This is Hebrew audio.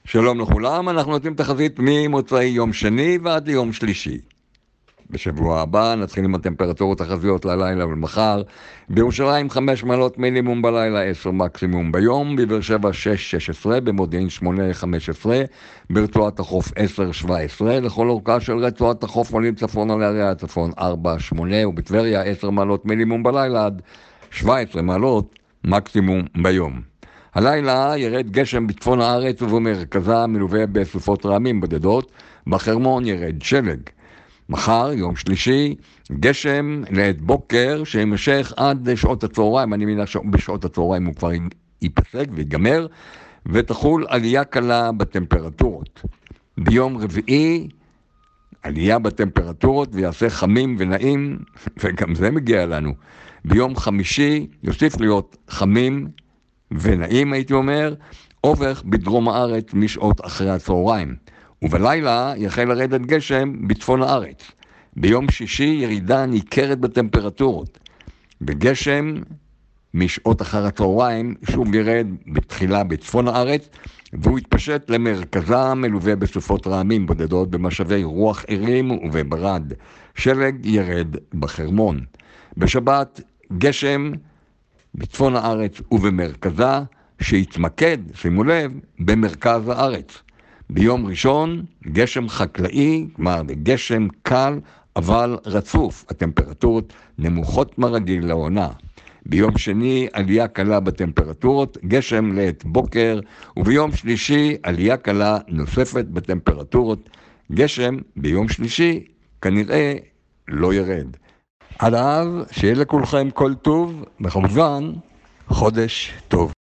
שלום לכולם, אנחנו נותנים תחזית ממוצאי יום שני ועד ליום שלישי. בשבוע הבא נתחיל עם הטמפרטורות תחזיות ללילה ולמחר. בירושלים 5 מעלות מינימום בלילה, 10 מקסימום ביום. בבאר שבע 6-16, במודיעין 8-15, ברצועת החוף 10-17, לכל אורכה של רצועת החוף עולים צפונה לערי הצפון 4-8, ובטבריה 10 מעלות מינימום בלילה עד 17 מעלות מקסימום ביום. הלילה ירד גשם בצפון הארץ ובמרכזה מלווה בסופות רעמים בודדות, בחרמון ירד שלג. מחר, יום שלישי, גשם לעת בוקר שימשך עד שעות הצהריים, אני מניח שבשעות הצהריים הוא כבר ייפסק ויגמר, ותחול עלייה קלה בטמפרטורות. ביום רביעי, עלייה בטמפרטורות ויעשה חמים ונעים, וגם זה מגיע לנו. ביום חמישי יוסיף להיות חמים ונעים, הייתי אומר, אובך בדרום הארץ משעות אחרי הצהריים. ובלילה יחל לרדת גשם בצפון הארץ. ביום שישי ירידה ניכרת בטמפרטורות. בגשם משעות אחר הצהריים שוב ירד בתחילה בצפון הארץ, והוא יתפשט למרכזה מלווה בסופות רעמים בודדות במשאבי רוח ערים ובברד. שלג ירד בחרמון. בשבת גשם בצפון הארץ ובמרכזה, שיתמקד, שימו לב, במרכז הארץ. ביום ראשון, גשם חקלאי, כלומר גשם קל אבל רצוף, הטמפרטורות נמוכות מרגיל לעונה. ביום שני, עלייה קלה בטמפרטורות, גשם לעת בוקר, וביום שלישי, עלייה קלה נוספת בטמפרטורות, גשם ביום שלישי כנראה לא ירד. עד אז, שיהיה לכולכם כל טוב, וכמובן, חודש טוב.